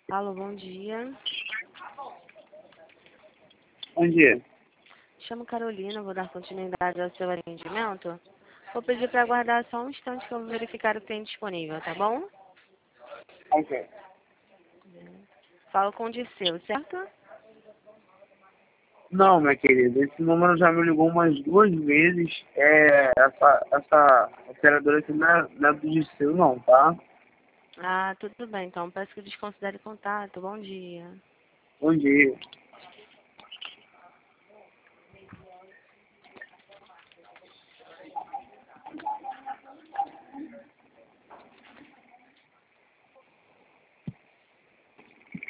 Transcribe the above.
Alô, bom dia. Bom dia. Chamo Carolina, vou dar continuidade ao seu atendimento. Vou pedir para aguardar só um instante que eu vou verificar o que tem disponível, tá bom? Ok. Falo com o Dirceu, certo? Não, minha querida, esse número já me ligou umas 2 vezes. Essa operadora aqui não é do Dirceu, não, tá? Ah, tudo bem, então. Peço que desconsidere o contato. Bom dia. Bom dia.